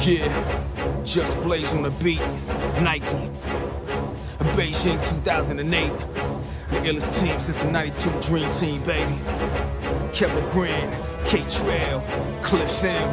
Yeah, Just Blaze on the beat, Nike. Beijing 2008, the illest team since the 92 Dream Team, baby. Kevin Grant, K-Trail, Cliff M,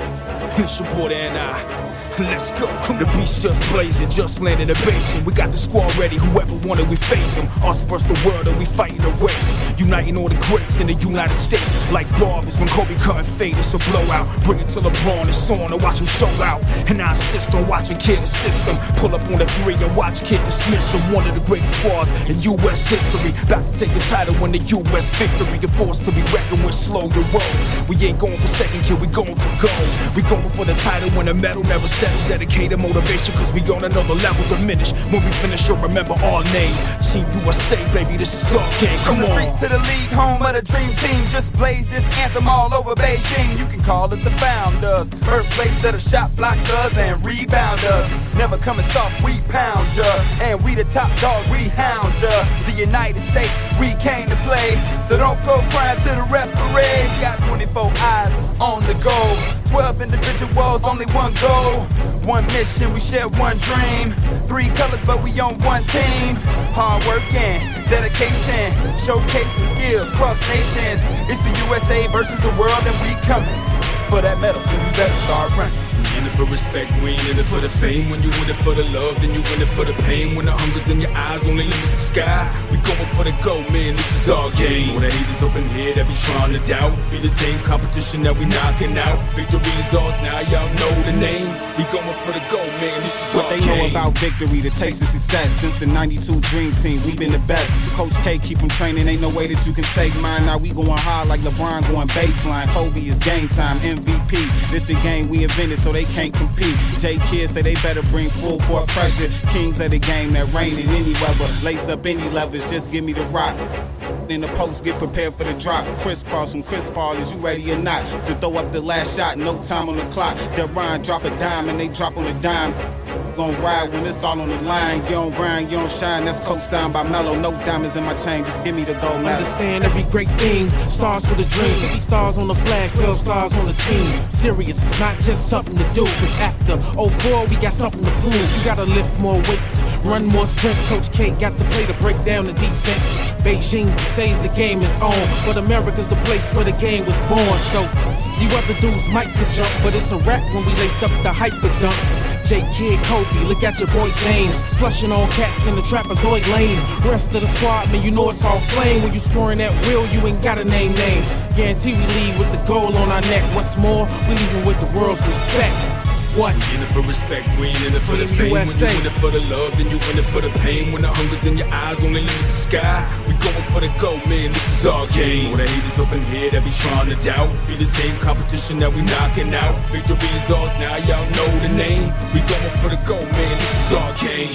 and it's your boy N.I. Let's go. The beat's just blazing, just landing a Beijing. We got the squad ready, whoever wanted, we face them. Us versus the world, and we fighting a race. Uniting all the greats in the United States. Like barbers when Kobe couldn't fade, it's a blowout. Bring it to LeBron, it's on, and watch him show out. And I insist on watching Kid assist him. Pull up on the three and watch Kid dismiss him. One of the greatest squads in U.S. history. About to take the title when the U.S. victory. You're forced to be reckoned with, slow your roll. We ain't going for second, kid, we going for gold. We going for the title and the medal, never settle. Dedicated motivation, cause we on another level. Diminish when we finish, you'll remember our name. Team USA, baby, this is our game. Come on. From the streets to the league, home of the dream team. Just blaze this anthem all over Beijing. You can call us the founders, birthplace of the shot blockers and rebounders. Never coming soft, we pound ya. And we the top dogs, we hound ya. The United States, we came to play. So don't go crying to the referee. Got 24 eyes on the goal. 12 individuals, only one goal. One mission, we share one dream. 3 colors, but we on one team. Hard working, dedication, showcasing skills, cross nations. It's the USA versus the world, and we coming for that medal, so you better start running. We in it for respect, we ain't in it for the fame. When you in it for the love, then you in it for the pain. When the hunger's in your eyes, only limits the sky. We going for the gold, man, this is our game. All the haters up in here that be trying to doubt. Be the same competition that we knocking out. Victory's ours, now y'all know the name. We going for the gold, man, this is our game. What they know about victory, the taste of success. Since the 92 Dream Team, we been the best. Coach K keep them training, ain't no way that you can take mine. Now we going hard like LeBron going baseline. Kobe is game time, MVP. This the game we invented, so they can't compete. J Kids say they better bring full court pressure. Kings of the game that reign in any weather. Lace up any levers, just give me the rock. In the post, get prepared for the drop. Crisscross from Chris Paul, is you ready or not? To throw up the last shot, no time on the clock. That Ryan drop a dime and they drop on the dime. Gon' ride when it's all on the line. You don't grind, you don't shine. That's co-signed by Mello. No diamonds in my chain, just give me the gold medal. Understand every great thing starts with a dream. 50 stars on the flag, 12 stars on the team. Serious, not just something to do. Cause after 04, we got something to prove. You gotta lift more weights, run more sprints. Coach K got the play to break down the defense. Beijing's the stage the game is on, but America's the place where the game was born. So you other dudes might get jump, but it's a wrap when we lace up the hyper dunks. J Kid, Kobe, look at your boy James, flushing on cats in the trapezoid lane. Rest of the squad, man, you know it's all flame. When you scoring that wheel, you ain't gotta name names. Guarantee we leave with the gold on our neck. What's more, we leaving with the world's respect. What? We in it for respect, we ain't in it for the fame. USA. When you in it for the love, then you in it for the pain. When the hunger's in your eyes, only limits the sky. We going for the gold, man, this is our game. All the haters up in here that be trying to doubt. Be the same competition that we knocking out. Victory's ours, now y'all know the name. We going for the gold, man, this is our game.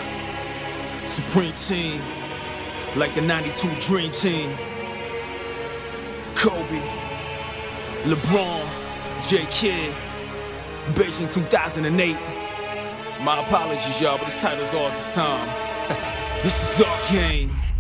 Yeah, Supreme Team, like the 92 Dream Team. Kobe, LeBron, J Kid, Beijing 2008. My apologies, y'all, but this title's ours this time. This is our game.